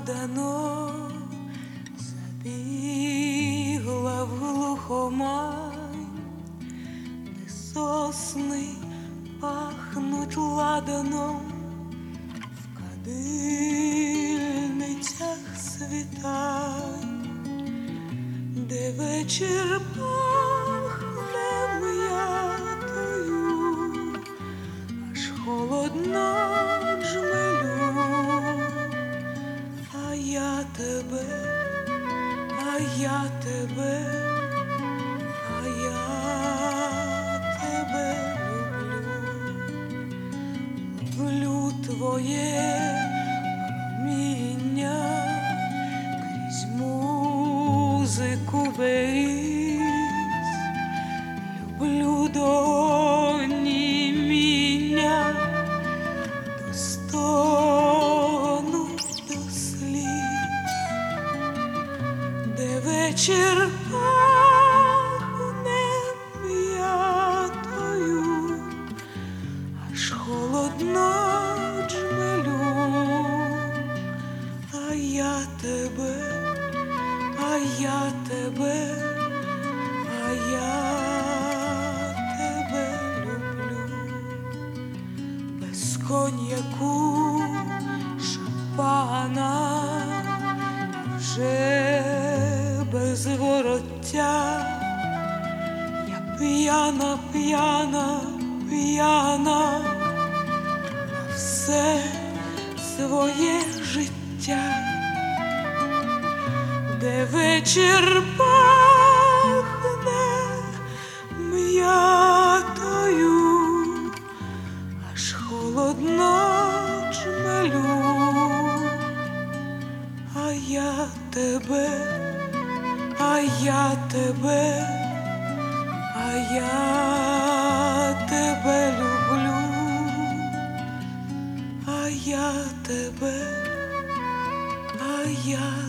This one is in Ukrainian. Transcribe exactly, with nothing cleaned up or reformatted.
ладано, забігла в глухомань, де сосни пахнуть ладаном, в кадильницях світань, де вечір пахне м'ятою, аж холодно джмелю. А я тебе, а я тебе, а я тебе люблю, люблю твоє проміння крізь музику беріз, люблю до оніміння, до стону, до сліз, де вечір пахне м'ятою, аж холодно джмелю. А я тебе, а я тебе, а я тебе люблю, без коньяку, шампана, вже без вороття. Я п'яна, п'яна, п'яна на все своє життя, де вечір пахне м'ятою, аж холодно джмелю. А я тебе, а я тебе, а я тебе люблю, а я тебе, а я